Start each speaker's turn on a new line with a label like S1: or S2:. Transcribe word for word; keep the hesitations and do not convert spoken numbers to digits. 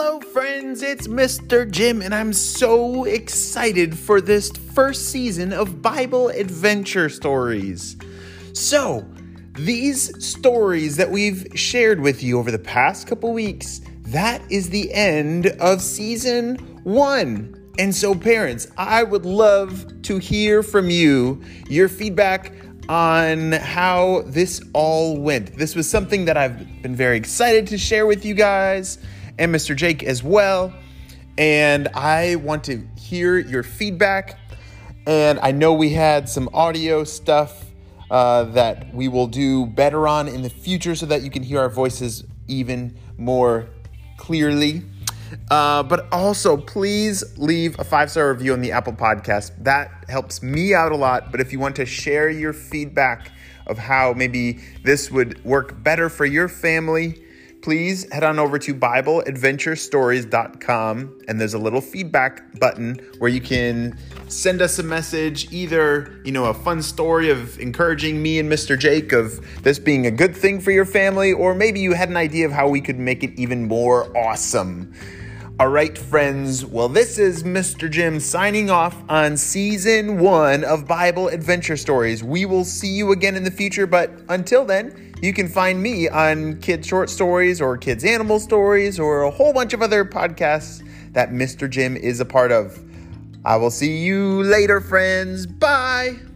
S1: Hello friends, it's Mister Jim, and I'm so excited for this first season of Bible Adventure Stories. So, these stories that we've shared with you over the past couple weeks, that is the end of season one. And so parents, I would love to hear from you, your feedback on how this all went. This was something that I've been very excited to share with you guys and Mister Jake as well. And I want to hear your feedback. And I know we had some audio stuff uh, that we will do better on in the future so that you can hear our voices even more clearly. Uh, but also, please leave a five-star review on the Apple Podcast. That helps me out a lot. But if you want to share your feedback of how maybe this would work better for your family, please head on over to Bible Adventure Stories dot com, and there's a little feedback button where you can send us a message, either, you know, a fun story of encouraging me and Mister Jake of this being a good thing for your family, or maybe you had an idea of how we could make it even more awesome. All right, friends. Well, this is Mister Jim signing off on season one of Bible Adventure Stories. We will see you again in the future, but until then, you can find me on Kids Short Stories or Kids Animal Stories or a whole bunch of other podcasts that Mister Jim is a part of. I will see you later, friends. Bye.